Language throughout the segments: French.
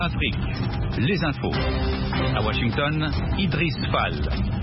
Afrique, les infos. À Washington, Idriss Fall.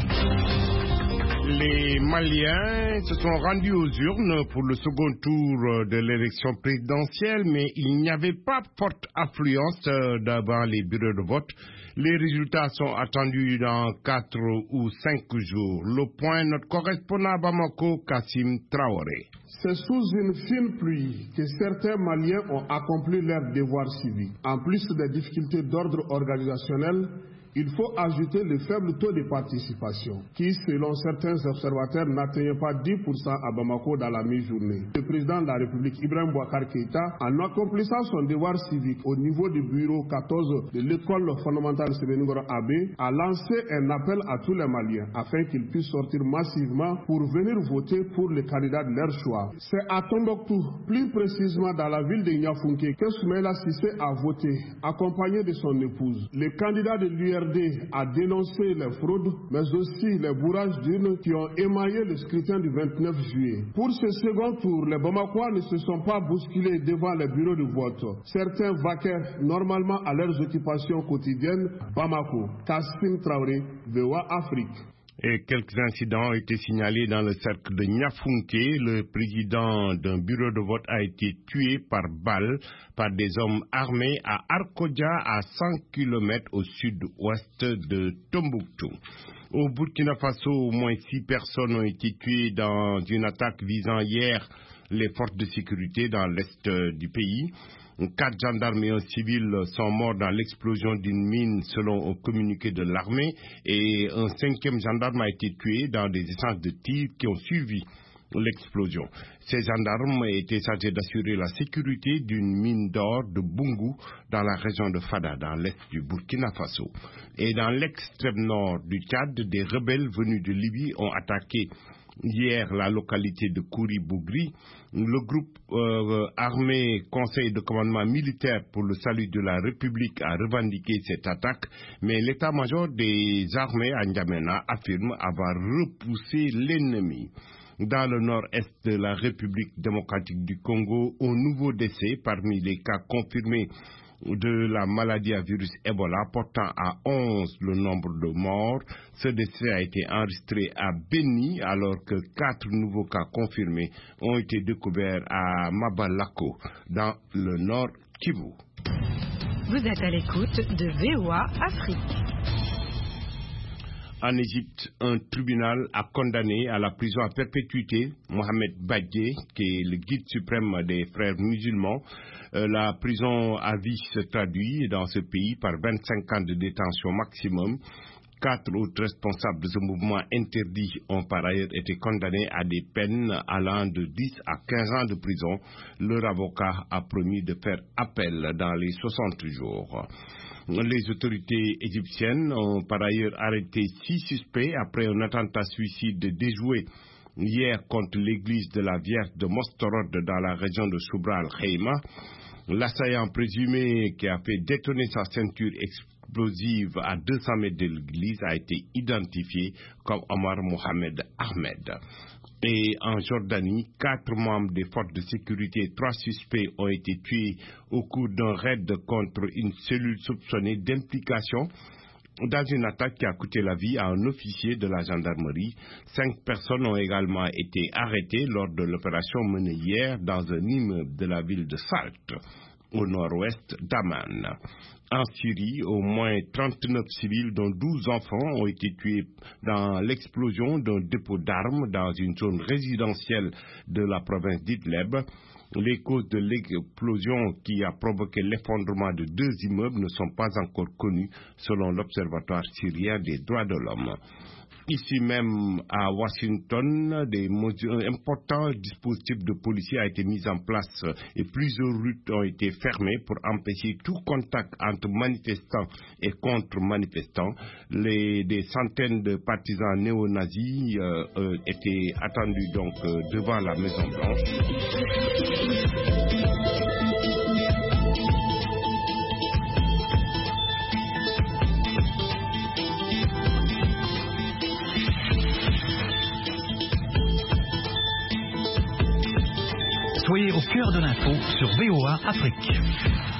Les Maliens se sont rendus aux urnes pour le second tour de l'élection présidentielle, mais il n'y avait pas forte affluence devant les bureaux de vote. Les résultats sont attendus dans 4 ou 5 jours. Le point, notre correspondant à Bamako, Kassim Traoré. C'est sous une fine pluie que certains Maliens ont accompli leur devoir civique. En plus des difficultés d'ordre organisationnel, il faut ajouter le faible taux de participation, qui, selon certains observateurs, n'atteignait pas 10% à Bamako dans la mi-journée. Le président de la République, Ibrahim Boubacar Keïta, en accomplissant son devoir civique au niveau du bureau 14 de l'école fondamentale Sébeningoro Abbé, a lancé un appel à tous les Maliens afin qu'ils puissent sortir massivement pour venir voter pour les candidats de leur choix. C'est à Tombouctou, plus précisément dans la ville de Niafounké, que Soumaïla Cissé a voté, accompagné de son épouse. Les candidats de l'URD a dénoncé les fraudes, mais aussi les bourrages d'urnes qui ont émaillé le scrutin du 29 juillet. Pour ce second tour, les Bamakois ne se sont pas bousculés devant les bureaux de vote. Certains vaquaient normalement à leurs occupations quotidiennes. Bamako, Kassim Traoré, VOA Afrique. Et quelques incidents ont été signalés dans le cercle de Niafounké. Le président d'un bureau de vote a été tué par balle par des hommes armés à Arkodja, à 100 km au sud-ouest de Tombouctou. Au Burkina Faso, au moins 6 personnes ont été tuées dans une attaque visant hier les forces de sécurité dans l'est du pays. 4 gendarmes et un civil sont morts dans l'explosion d'une mine selon un communiqué de l'armée et un 5e gendarme a été tué dans des échanges de tirs qui ont suivi l'explosion. Ces gendarmes étaient chargés d'assurer la sécurité d'une mine d'or de Bungu dans la région de Fada, dans l'est du Burkina Faso. Et dans l'extrême nord du Tchad, des rebelles venus de Libye ont attaqué hier la localité de Kouri-Bougri. Le groupe armé Conseil de commandement militaire pour le salut de la République a revendiqué cette attaque, mais l'état-major des armées à N'Djamena affirme avoir repoussé l'ennemi. Dans le nord-est de la République démocratique du Congo, un nouveau décès parmi les cas confirmés de la maladie à virus Ebola, portant à 11 le nombre de morts. Ce décès a été enregistré à Beni, alors que 4 nouveaux cas confirmés ont été découverts à Mabalako, dans le nord Kivu. Vous êtes à l'écoute de VOA Afrique. En Égypte, un tribunal a condamné à la prison à perpétuité Mohamed Badje, qui est le guide suprême des frères musulmans. La prison à vie se traduit dans ce pays par 25 ans de détention maximum. 4 autres responsables de ce mouvement interdit ont par ailleurs été condamnés à des peines allant de 10 à 15 ans de prison. Leur avocat a promis de faire appel dans les 60 jours. Les autorités égyptiennes ont par ailleurs arrêté 6 suspects après un attentat suicide déjoué hier contre l'église de la Vierge de Mostorod dans la région de Soubra al-Khaïma. L'assaillant présumé qui a fait détonner sa ceinture explosive à 200 mètres de l'église a été identifié comme Omar Mohamed Ahmed. Et en Jordanie, 4 membres des forces de sécurité et 3 suspects ont été tués au cours d'un raid contre une cellule soupçonnée d'implication dans une attaque qui a coûté la vie à un officier de la gendarmerie. 5 personnes ont également été arrêtées lors de l'opération menée hier dans un immeuble de la ville de Salt, au nord-ouest d'Amman. En Syrie, au moins 39 civils, dont 12 enfants, ont été tués dans l'explosion d'un dépôt d'armes dans une zone résidentielle de la province d'Idlib. Les causes de l'explosion qui a provoqué l'effondrement de 2 immeubles ne sont pas encore connues, selon l'Observatoire syrien des droits de l'homme. Ici même à Washington, un important dispositif de police a été mis en place et plusieurs routes ont été fermées pour empêcher tout contact entre manifestants et contre-manifestants. Des centaines de partisans néo-nazis étaient attendus donc devant la Maison-Blanche. Soyez au cœur de l'info sur VOA Afrique.